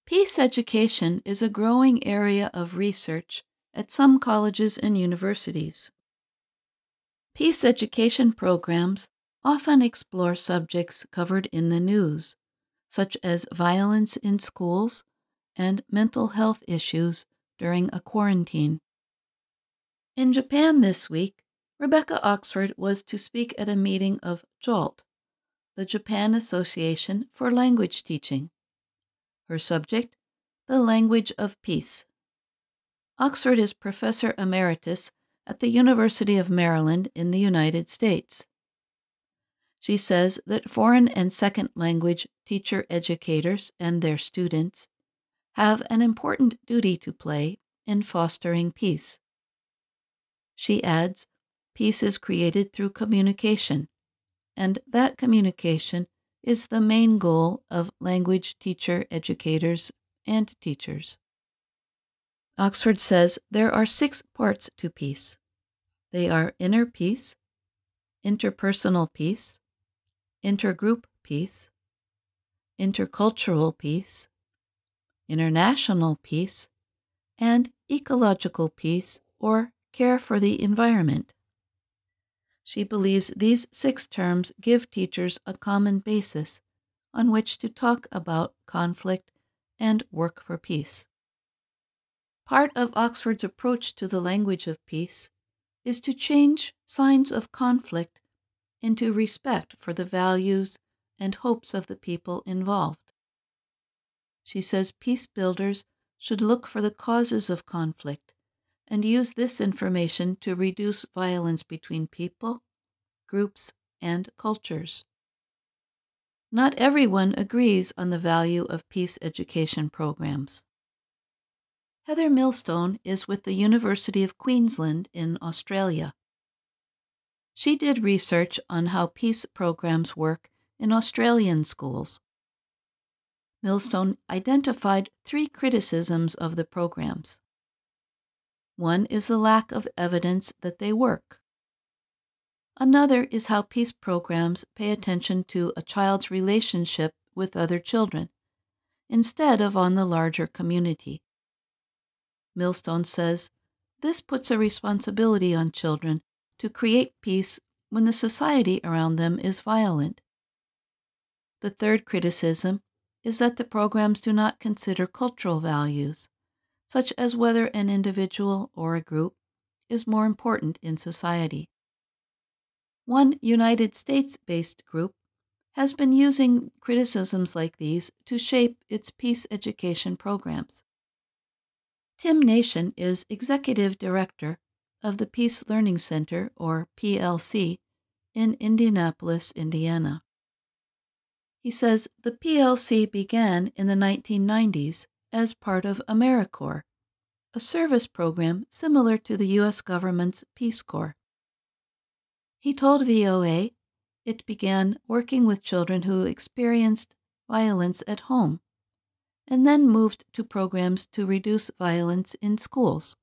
Peace education is a growing area of research at some colleges and universities. Peace education programs often explore subjects covered in the news, such as violence in schools and mental health issues during a quarantine. In Japan this week, Rebecca Oxford was to speak at a meeting of JOLT, the Japan Association for Language Teaching. Her subject, the language of peace. Oxford is professor emeritus at the University of Maryland in the United States. She says that foreign and second language teacher educators and their students have an important duty to play in fostering peace. She adds, peace is created through communication, and that communication is the main goal of language teacher educators and teachers. Oxford says there are 6 parts to peace. They are inner peace, interpersonal peace, intergroup peace, intercultural peace, international peace, and ecological peace or care for the environment. She believes these 6 terms give teachers a common basis on which to talk about conflict and work for peace. Part of Oxford's approach to the language of peace is to change signs of conflict into respect for the values and hopes of the people involved. She says peace builders should look for the causes of conflict and use this information to reduce violence between people, groups, and cultures. Not everyone agrees on the value of peace education programs. Heather Millstone is with the University of Queensland in Australia. She did research on how peace programs work in Australian schools. Millstone identified 3 criticisms of the programs. One is the lack of evidence that they work. Another is how peace programs pay attention to a child's relationship with other children, instead of on the larger community. Millstone says, this puts a responsibility on children to create peace when the society around them is violent. The third criticism is that the programs do not consider cultural values, such as whether an individual or a group is more important in society. One United States-based group has been using criticisms like these to shape its peace education programs. Tim Nation is Executive Director of the Peace Learning Center, or PLC, in Indianapolis, Indiana. He says the PLC began in the 1990s as part of AmeriCorps, a service program similar to the U.S. government's Peace Corps. He told VOA it began working with children who experienced violence at home, and then moved to programs to reduce violence in schools.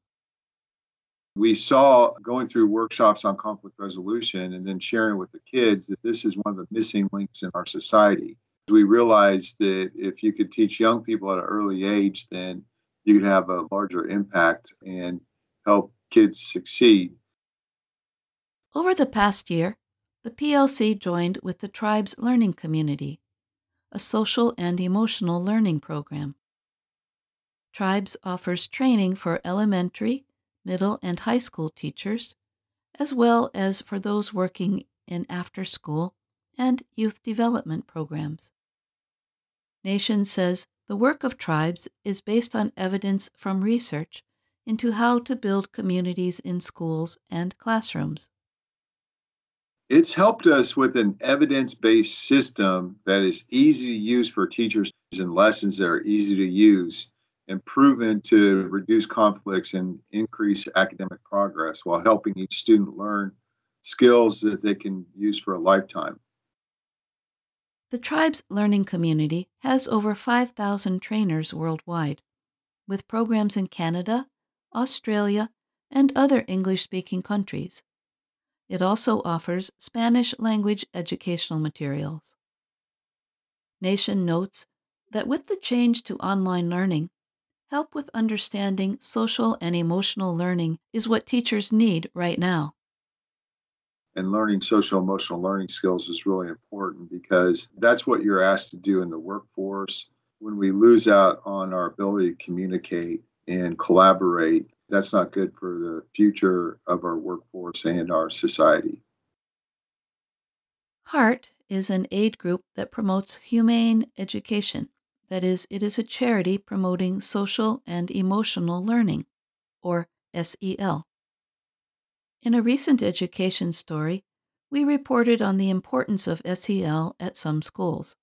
We saw going through workshops on conflict resolution and then sharing with the kids that this is one of the missing links in our society. We realized that if you could teach young people at an early age, then you could have a larger impact and help kids succeed. Over the past year, the PLC joined with the Tribes Learning Community, a social and emotional learning program. Tribes offers training for elementary, middle, and high school teachers, as well as for those working in after-school and youth development programs. Nation says the work of Tribes is based on evidence from research into how to build communities in schools and classrooms. It's helped us with an evidence-based system that is easy to use for teachers and lessons that are easy to use and proven to reduce conflicts and increase academic progress while helping each student learn skills that they can use for a lifetime. The Tribes Learning Community has over 5,000 trainers worldwide, with programs in Canada, Australia, and other English-speaking countries. It also offers Spanish language educational materials. Nation notes that with the change to online learning, help with understanding social and emotional learning is what teachers need right now. And learning social emotional learning skills is really important because that's what you're asked to do in the workforce. When we lose out on our ability to communicate and collaborate, that's not good for the future of our workforce and our society. HEART is an aid group that promotes humane education. That is, it is a charity promoting social and emotional learning, or SEL. In a recent education story, we reported on the importance of SEL at some schools.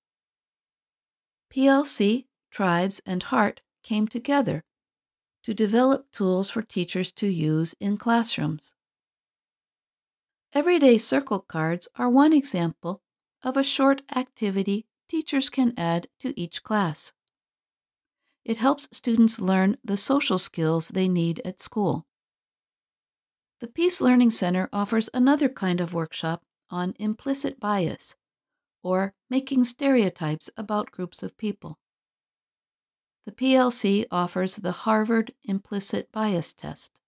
PLC, Tribes, and HEART came together to develop tools for teachers to use in classrooms. Everyday circle cards are one example of a short activity teachers can add to each class. It helps students learn the social skills they need at school. The Peace Learning Center offers another kind of workshop on implicit bias, or making stereotypes about groups of people. The PLC offers the Harvard Implicit Bias Test.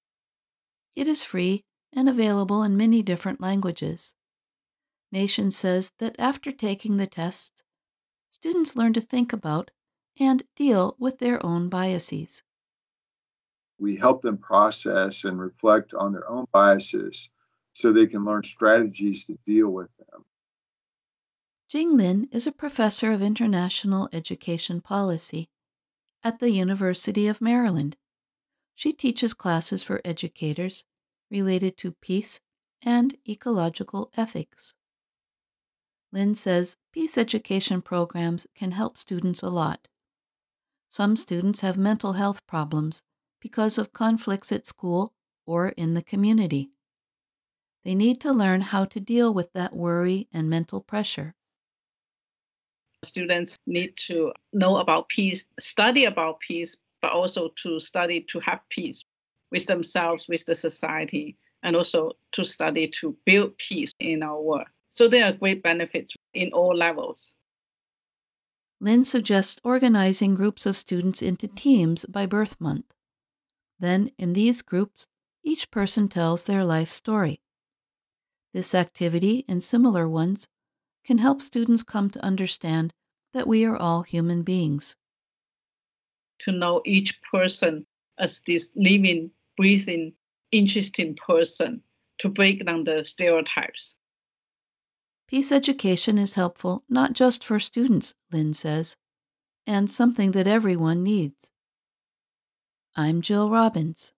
It is free and available in many different languages. Nation says that after taking the test, students learn to think about and deal with their own biases. We help them process and reflect on their own biases so they can learn strategies to deal with them. Jing Lin is a professor of international education policy at the University of Maryland. She teaches classes for educators related to peace and ecological ethics. Lin says peace education programs can help students a lot. Some students have mental health problems because of conflicts at school or in the community. They need to learn how to deal with that worry and mental pressure. Students need to know about peace, study about peace, but also to study to have peace with themselves, with the society, and also to study to build peace in our world. So there are great benefits in all levels. Lin suggests organizing groups of students into teams by birth month. Then, in these groups, each person tells their life story. This activity and similar ones can help students come to understand that we are all human beings. To know each person as this living, breathing, interesting person, to break down the stereotypes. Peace education is helpful not just for students, Lin says, and something that everyone needs. I'm Jill Robbins.